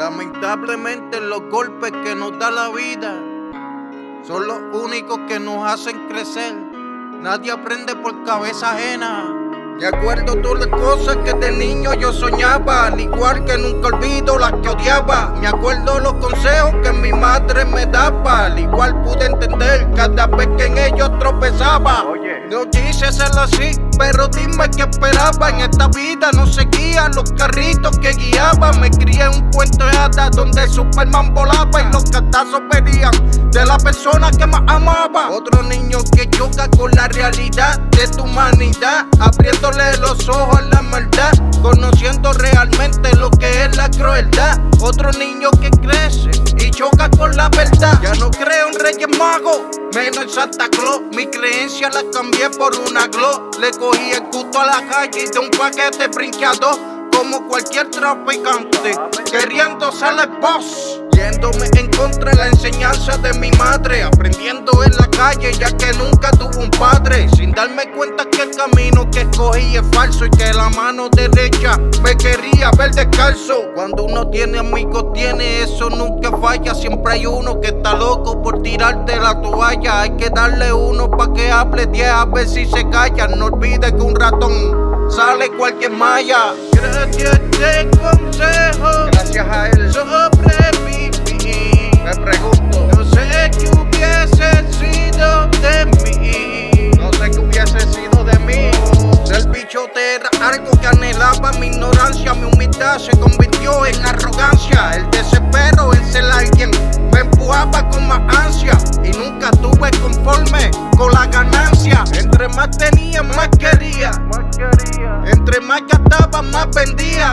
Lamentablemente los golpes que nos da la vida son los únicos que nos hacen crecer. Nadie aprende por cabeza ajena. Me acuerdo todas las cosas que de niño yo soñaba, al igual que nunca olvido las que odiaba. Me acuerdo los consejos que mi madre me daba, al igual pude entender cada vez que en ellos tropezaba. No quise ser así, pero dime qué esperaba. En esta vida no seguía los carritos que guiaba. Me crié en un cuento de hadas donde Superman volaba y los catazos venían de la persona que más amaba. Otro niño que choca con la realidad de tu humanidad, abriéndole los ojos a la maldad, conociendo realmente lo que es la crueldad. Otro niño que crece y choca con la verdad. Ya no creo en Reyes Magos, menos en Santa Claus. Mi creencia la cambié por una glow. Le cogí el gusto a la calle y de un paquete brinqué a dos, como cualquier traficante, queriendo ser el boss. Yéndome en contra de la enseñanza de mi madre, aprendiendo en la calle ya que nunca tuvo un padre, sin darme cuenta que el camino que escogí es falso y que la mano derecha me quería ver descalzo. Cuando uno tiene amigos tiene eso, nunca falla. Siempre hay uno que está loco por tirarte la toalla. Hay que darle uno pa' que hable 10 a ver si se calla. No olvides que un ratón sale cualquier malla. Gracias de consejo, gracias a él sobreviví. Me pregunto, no sé qué hubiese sido de mí. No sé qué hubiese sido de mí. Ser bichote era algo que anhelaba. Mi ignorancia, mi humildad se convirtió en arrogancia. El desespero en ser alguien me empujaba con más ansia y nunca estuve conforme con la ganancia. Entre más tenía, más quería. Entre más gastaba, más vendía.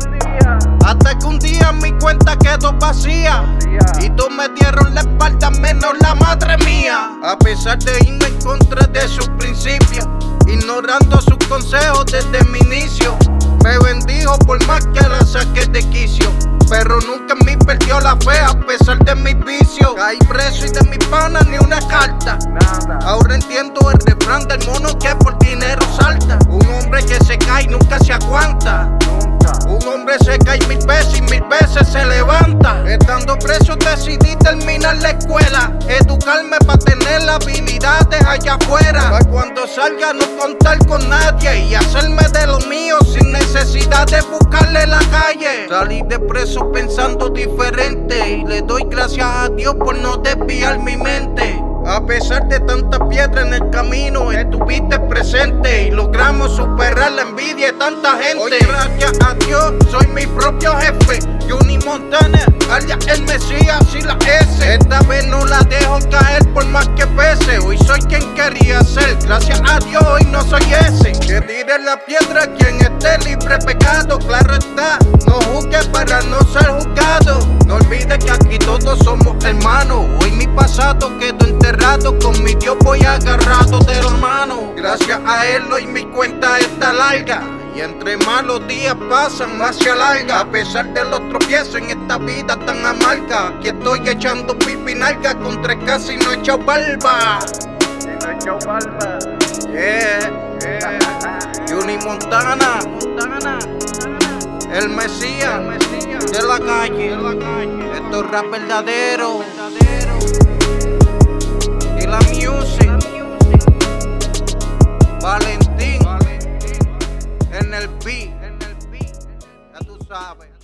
Hasta que un día mi cuenta quedó vacía y todos me dieron la espalda menos la madre mía. A pesar de irme en contra de sus principios, ignorando sus consejos desde mi inicio, me bendijo por más que la saqué de quicio, pero nunca en mí perdió la fe a pesar de mis vicios. Caí preso y de mi pana ni una carta. Ahora entiendo el refrán del mono que por dinero salta. Un hombre que se cae nunca se aguanta. Un hombre se cae 1000 veces y 1000 veces se levanta. Estando preso decidí terminar la escuela, educarme para tener habilidades allá afuera, para cuando salga no contar con nadie y hacerme de lo mío sin necesidad de buscarle la calle. Salí de preso pensando diferente y le doy gracias a Dios por no desviar mi mente. A pesar de tanta piedra en el camino, estuviste presente y logramos superar la envidia de tanta gente. Hoy gracias a Dios soy mi propio jefe. Johnny Montana, alias el Mesías y la S. Esta vez no la dejo caer por más que pese. Hoy soy quien quería ser, gracias a Dios hoy no soy ese. Que tire la piedra quien esté libre de pecado. Claro está, no juzgue para no ser juzgado. No olvides que aquí todos somos hermanos. Hoy mi pasado quedó enterrado, con mi Dios voy agarrado de las manos. Gracias a él hoy mi cuenta está larga, y entre más los días pasan más se alarga. A pesar de los tropiezos en esta vida tan amarga, aquí estoy echando pipi nalga con 3 casi no he echado barba. Johnny Montana, el Mesías de la calle. Esto es rap verdadero. Y la music. Valentín en el beat. Ya tú sabes.